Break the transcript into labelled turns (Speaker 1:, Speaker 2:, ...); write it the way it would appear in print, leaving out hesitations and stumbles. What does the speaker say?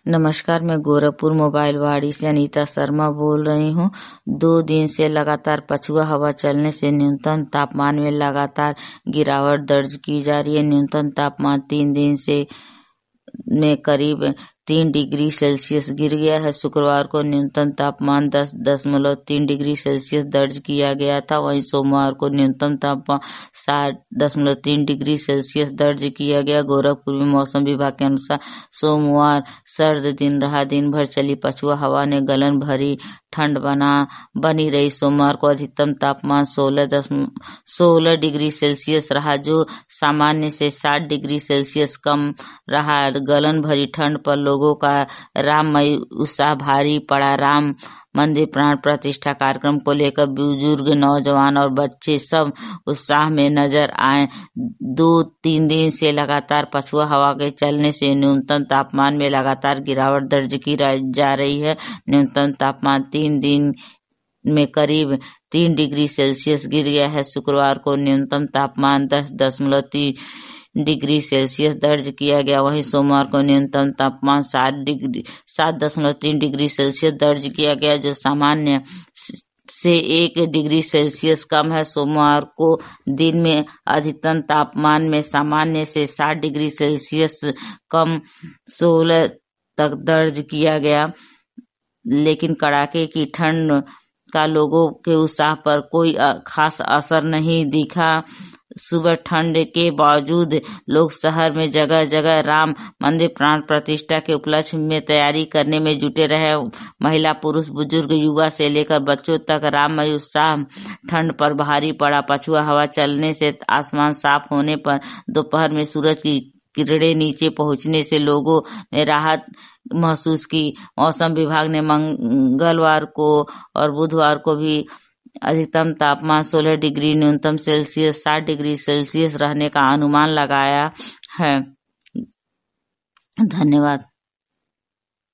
Speaker 1: नमस्कार, मैं गोरखपुर मोबाइल वाड़ी से अनीता शर्मा बोल रही हूँ। 2 दिन से लगातार पछुआ हवा चलने से न्यूनतम तापमान में लगातार गिरावट दर्ज की जा रही है। न्यूनतम तापमान 3 दिन से में करीब 3 डिग्री सेल्सियस गिर गया है। शुक्रवार को न्यूनतम तापमान 10.3 डिग्री सेल्सियस दर्ज किया गया था। वहीं सोमवार को न्यूनतम तापमान 7.3 डिग्री सेल्सियस दर्ज किया गया। गोरखपुर में मौसम विभाग के अनुसार सोमवार सर्द दिन रहा। दिन भर चली पछुआ हवा ने गलन भरी ठंड बनी रही। सोमवार को अधिकतम तापमान 16 डिग्री सेल्सियस रहा, जो सामान्य से 7 डिग्री सेल्सियस कम रहा। गलन भरी ठंड पर लोगों का राममय उत्साह भारी पड़ा। राम मंदिर प्राण प्रतिष्ठा कार्यक्रम को लेकर बुजुर्ग, नौजवान और बच्चे सब उत्साह में नजर आए। 2-3 दिन से लगातार पछुआ हवा के चलने से न्यूनतम तापमान में लगातार गिरावट दर्ज की जा रही है। न्यूनतम तापमान 3 दिन में करीब 3 डिग्री सेल्सियस गिर गया है। शुक्रवार को न्यूनतम तापमान 10.3 डिग्री सेल्सियस दर्ज किया गया। वहीं सोमवार को न्यूनतम तापमान 7.3 डिग्री सेल्सियस दर्ज किया गया, जो सामान्य से 1 डिग्री सेल्सियस कम है। सोमवार को दिन में अधिकतम तापमान में सामान्य से 7 डिग्री सेल्सियस कम 16 तक दर्ज किया गया, लेकिन कड़ाके की ठंड का लोगों के उत्साह पर कोई खास असर नहीं दिखा। सुबह ठंड के बावजूद लोग शहर में जगह जगह राम मंदिर प्राण प्रतिष्ठा के उपलक्ष्य में तैयारी करने में जुटे रहे। महिला, पुरुष, बुजुर्ग, युवा से लेकर बच्चों तक राममय उत्साह ठंड पर भारी पड़ा। पछुआ हवा चलने से आसमान साफ होने पर दोपहर में सूरज की किरणें नीचे पहुंचने से लोगों ने राहत महसूस की। मौसम विभाग ने मंगलवार को और बुधवार को भी अधिकतम तापमान 16 डिग्री, न्यूनतम सेल्सियस 7 डिग्री सेल्सियस रहने का अनुमान लगाया है। धन्यवाद।